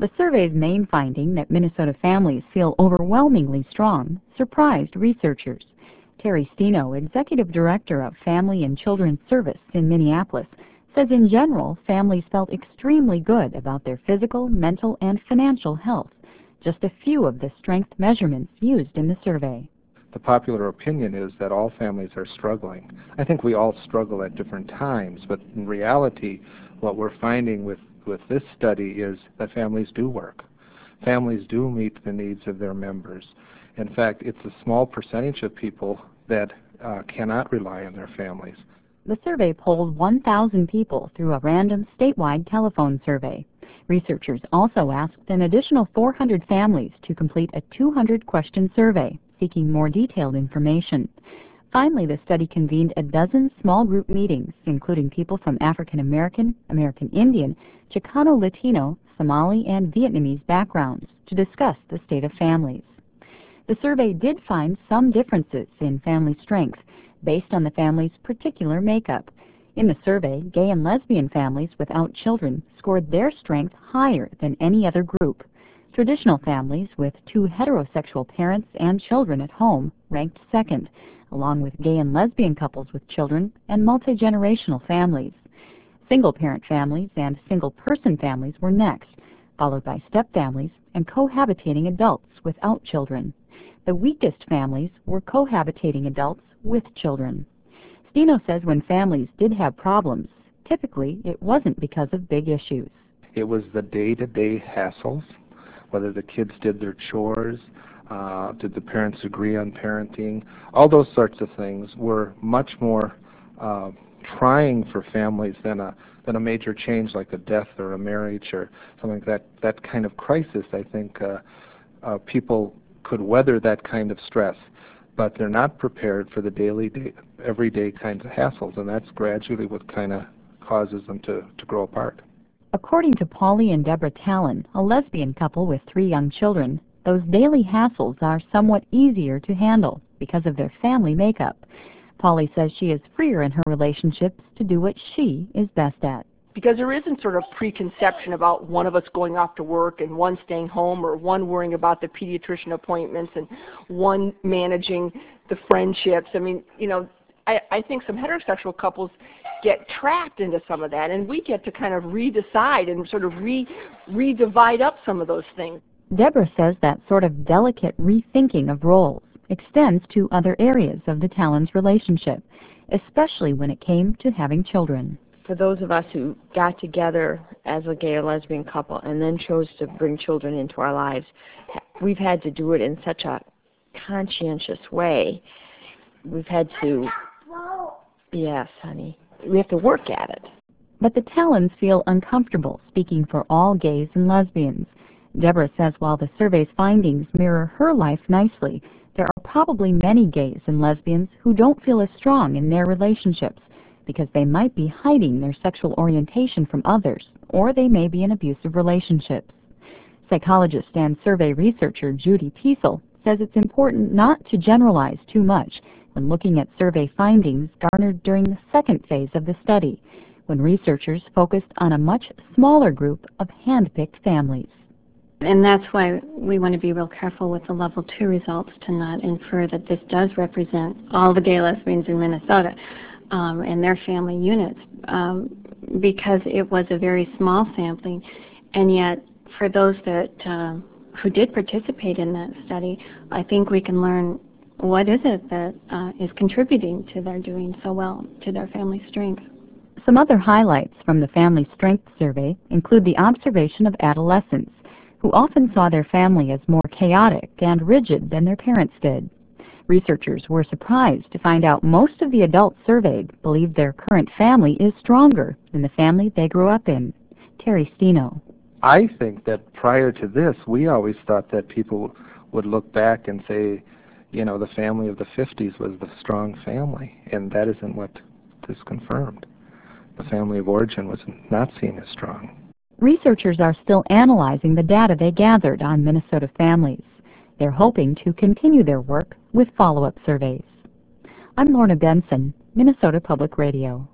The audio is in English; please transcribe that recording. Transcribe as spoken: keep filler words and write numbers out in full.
The survey's main finding, that Minnesota families feel overwhelmingly strong, surprised researchers. Terry Steno, Executive Director of Family and Children's Service in Minneapolis, says in general, families felt extremely good about their physical, mental, and financial health. Just a few of the strength measurements used in the survey. The popular opinion is that all families are struggling. I think we all struggle at different times, but in reality, what we're finding with, with this study is that families do work. Families do meet the needs of their members. In fact, it's a small percentage of people that uh, cannot rely on their families. The survey polled one thousand people through a random statewide telephone survey. Researchers also asked an additional four hundred families to complete a two hundred question survey, seeking more detailed information. Finally, the study convened a dozen small group meetings, including people from African American, American Indian, Chicano Latino, Somali, and Vietnamese backgrounds to discuss the state of families. The survey did find some differences in family strength based on the family's particular makeup. In the survey, gay and lesbian families without children scored their strength higher than any other group. Traditional families with two heterosexual parents and children at home ranked second, along with gay and lesbian couples with children and multi-generational families. Single-parent families and single-person families were next, followed by step-families and cohabitating adults without children. The weakest families were cohabitating adults with children. Steno says when families did have problems, typically it wasn't because of big issues. It was the day-to-day hassles, whether the kids did their chores, uh, did the parents agree on parenting. All those sorts of things were much more uh, trying for families than a than a major change like a death or a marriage or something like that. That kind of crisis, I think, uh, uh, people could weather that kind of stress, but they're not prepared for the daily, day, everyday kinds of hassles, and that's gradually what kind of causes them to, to grow apart. According to Polly and Deborah Talon, a lesbian couple with three young children, those daily hassles are somewhat easier to handle because of their family makeup. Polly says she is freer in her relationships to do what she is best at. Because there isn't sort of preconception about one of us going off to work and one staying home, or one worrying about the pediatrician appointments and one managing the friendships. I mean, you know, I, I think some heterosexual couples get trapped into some of that, and we get to kind of redecide and sort of re redivide up some of those things. Deborah says that sort of delicate rethinking of roles extends to other areas of the Talons' relationship, especially when it came to having children. For those of us who got together as a gay or lesbian couple and then chose to bring children into our lives, we've had to do it in such a conscientious way. We've had to, yes, honey, we have to work at it. But the Talons feel uncomfortable speaking for all gays and lesbians. Deborah says while the survey's findings mirror her life nicely, there are probably many gays and lesbians who don't feel as strong in their relationships because they might be hiding their sexual orientation from others, or they may be in abusive relationships. Psychologist and survey researcher Judy Teasel says it's important not to generalize too much when looking at survey findings garnered during the second phase of the study, when researchers focused on a much smaller group of hand-picked families. And that's why we want to be real careful with the level two results to not infer that this does represent all the gay lesbians in Minnesota um, and their family units, um, because it was a very small sampling, and yet for those that uh, who did participate in that study, I think we can learn what is it that uh, is contributing to their doing so well, to their family strength. Some other highlights from the Family Strength Survey include the observation of adolescents, who often saw their family as more chaotic and rigid than their parents did. Researchers were surprised to find out most of the adults surveyed believed their current family is stronger than the family they grew up in. Terry Steno. I think that prior to this, we always thought that people would look back and say, you know, the family of the fifties was the strong family, and that isn't what is confirmed. The family of origin was not seen as strong. Researchers are still analyzing the data they gathered on Minnesota families. They're hoping to continue their work with follow-up surveys. I'm Lorna Benson, Minnesota Public Radio.